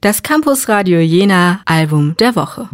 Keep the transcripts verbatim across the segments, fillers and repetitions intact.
Das Campus Radio Jena Album der Woche.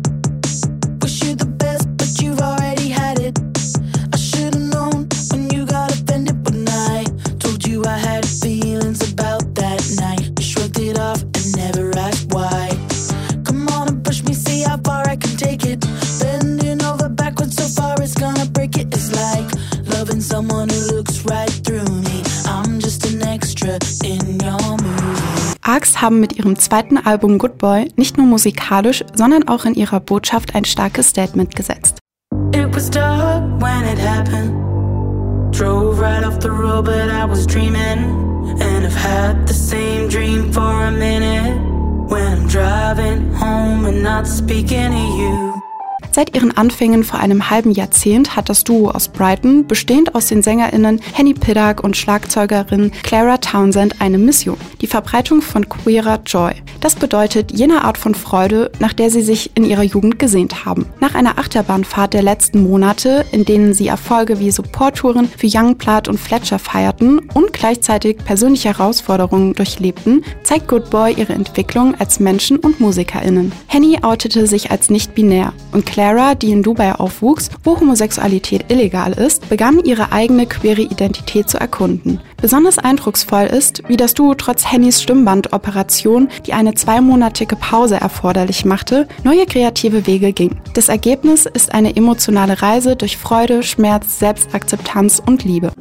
Arcs haben mit ihrem zweiten Album Good Boy nicht nur musikalisch, sondern auch in ihrer Botschaft ein starkes Statement gesetzt. It was dark when it happened. Drove right off the road, but I was dreaming. And I've had the same dream for a minute. When I'm driving home and not speaking to you. Seit ihren Anfängen vor einem halben Jahrzehnt hat das Duo aus Brighton, bestehend aus den SängerInnen Henny Piddock und Schlagzeugerin Clara Townsend, eine Mission: die Verbreitung von queerer Joy. Das bedeutet jene Art von Freude, nach der sie sich in ihrer Jugend gesehnt haben. Nach einer Achterbahnfahrt der letzten Monate, in denen sie Erfolge wie Support-Touren für Youngblood und Fletcher feierten und gleichzeitig persönliche Herausforderungen durchlebten, zeigt Good Boy ihre Entwicklung als Menschen und MusikerInnen. Henny outete sich als nicht-binär und Clara, die in Dubai aufwuchs, wo Homosexualität illegal ist, begann ihre eigene queere Identität zu erkunden. Besonders eindrucksvoll ist, wie das Duo trotz Hennys Stimmbandoperation, die eine zweimonatige Pause erforderlich machte, neue kreative Wege ging. Das Ergebnis ist eine emotionale Reise durch Freude, Schmerz, Selbstakzeptanz und Liebe.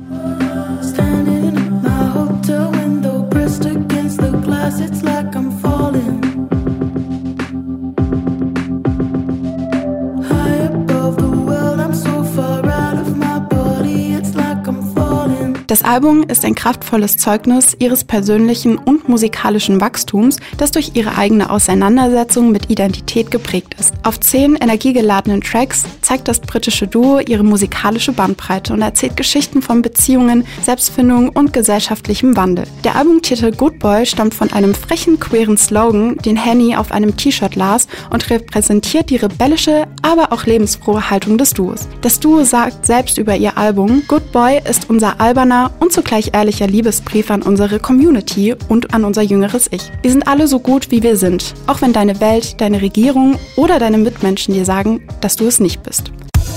Das Album ist ein kraftvolles Zeugnis ihres persönlichen und musikalischen Wachstums, das durch ihre eigene Auseinandersetzung mit Identität geprägt ist. Auf zehn energiegeladenen Tracks zeigt das britische Duo ihre musikalische Bandbreite und erzählt Geschichten von Beziehungen, Selbstfindung und gesellschaftlichem Wandel. Der Albumtitel Good Boy stammt von einem frechen, queeren Slogan, den Henny auf einem T-Shirt las und repräsentiert die rebellische, aber auch lebensfrohe Haltung des Duos. Das Duo sagt selbst über ihr Album: Good Boy ist unser alberner und zugleich ehrlicher Liebesbrief an unsere Community und an unser jüngeres Ich. Wir sind alle so gut, wie wir sind, auch wenn deine Welt, deine Regierung oder deine Mitmenschen dir sagen, dass du es nicht bist.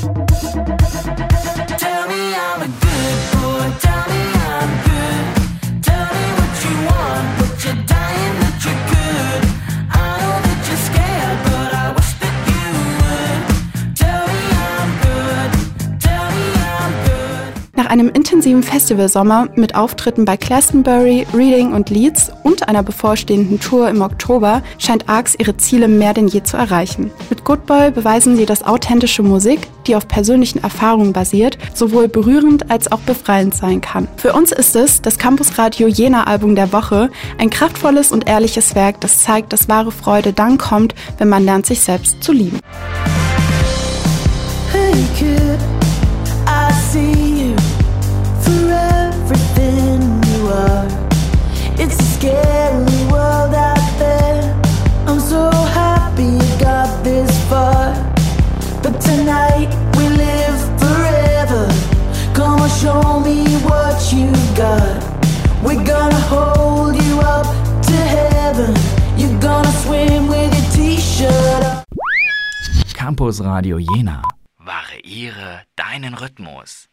Nach einem intensiven Festivalsommer mit Auftritten bei Glastonbury, Reading und Leeds und einer bevorstehenden Tour im Oktober scheint Arcs ihre Ziele mehr denn je zu erreichen. Mit Good Boy beweisen sie, dass authentische Musik, die auf persönlichen Erfahrungen basiert, sowohl berührend als auch befreiend sein kann. Für uns ist es das Campus Radio Jena Album der Woche, ein kraftvolles und ehrliches Werk, das zeigt, dass wahre Freude dann kommt, wenn man lernt, sich selbst zu lieben. Hey kid, I see you. Everything you are. It's a scary world out there. I'm so happy you got this far. But tonight we live forever. Come on, show me what you got. We're gonna hold you up to heaven. You're gonna swim with your T-Shirt up. Campus Radio Jena. Variiere deinen Rhythmus.